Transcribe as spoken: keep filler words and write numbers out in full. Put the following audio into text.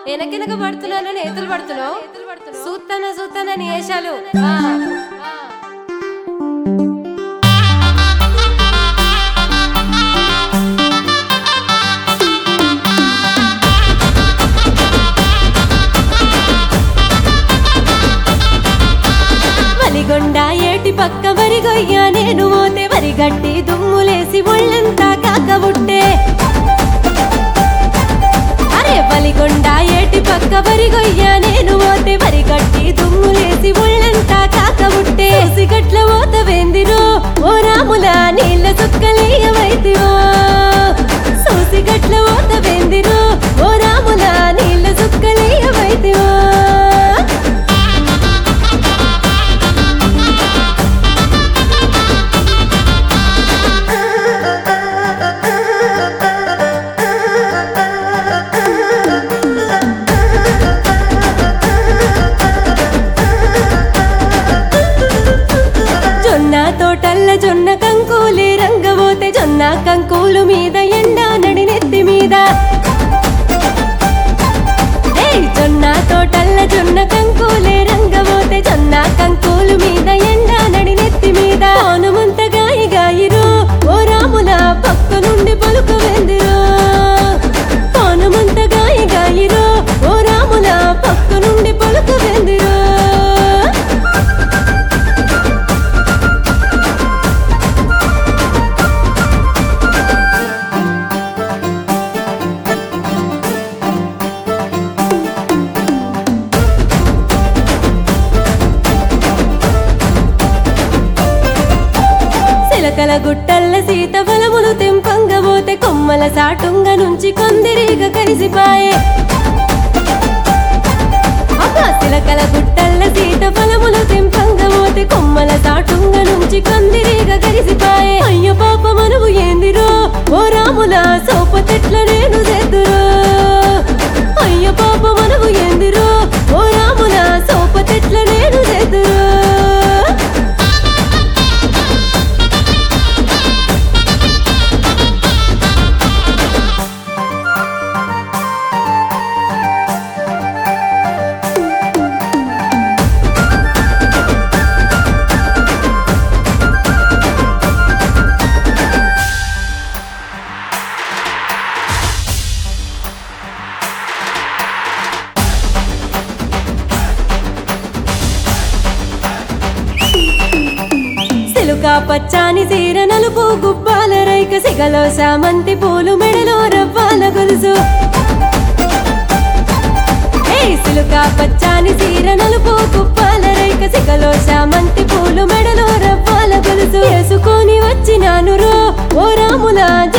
వెనకెనక పడుతున్నాను నేతలు పడుతున్నావు సూత్తన సూత్తన నీ వేషాలు వలిగొండ ఏటి పక్క వరిగొయ్య నేను పోతే వరిగట్టి దుమ్ములేసి ఒళ్ళంతా కాకబుట్టే అరే వలిగొండ ఏటి పక్క వరిగొయ్య నేను పోతే వరిగట్టి దుమ్ములేసి ఒళ్ళంతా కాకబుట్టే సిగట్ల పోత వెందిరో ఓ రాముల నీళ్ళ చుక్కలీయవైతివో సోసిగట్ల పోత వెందిరో ఓ రాముల నీళ్ళ చుక్కలీయవైతివో తోటల్ల జొన్న కంకులే రంగబోతే జొన్న కంకులు మీద ఎండ నడి నెత్తి మీద జొన్న తోటల్ల జొన్న కంకులే రంగబోతే జొన్న కంకులు మీద ఎండ నడి నెత్తి మీద పౌనమంత గాయి గాయిరో ఓ రాముల పక్క నుండి పలుకు వెందిరో పౌనమంత గాయి గాయిరో ఓ రాముల పక్క నుండి పలుకు వెందిరో చిలకల గుట్టల్ల సీత ఫలములు తెంపంగబోతే కొమ్మల సాటుంగ నుంచి కొందిరిగ కరిసిపాయే అబ్బా చిలకల గుట్టల్ల సీత ఫలములు తెంపంగబోతే కొమ్మల సాటుంగ నుంచి కొందిరిగ కరిసిపాయే అయ్య పాప మనవు ఏందిరో ఓ రాముల సోపతెట్ల నేను చేద్దురో అయ్య పాప మనవు ఏందిరో ఓ రాముల సోపతెట్ల నేను చేద్దురో పచ్చాని సీర నలుపు గుబ్బాల రైక సిగలో సామంతి పూలు మెడలో రవ్వాల గొలుసు సిలుక పచ్చాని సీర నలుపు గుబ్బాల రైక సిగలో సామంతి పూలు మెడలో రవ్వాల గొలుసు వేసుకొని వచ్చినాను రో ఓ రాముల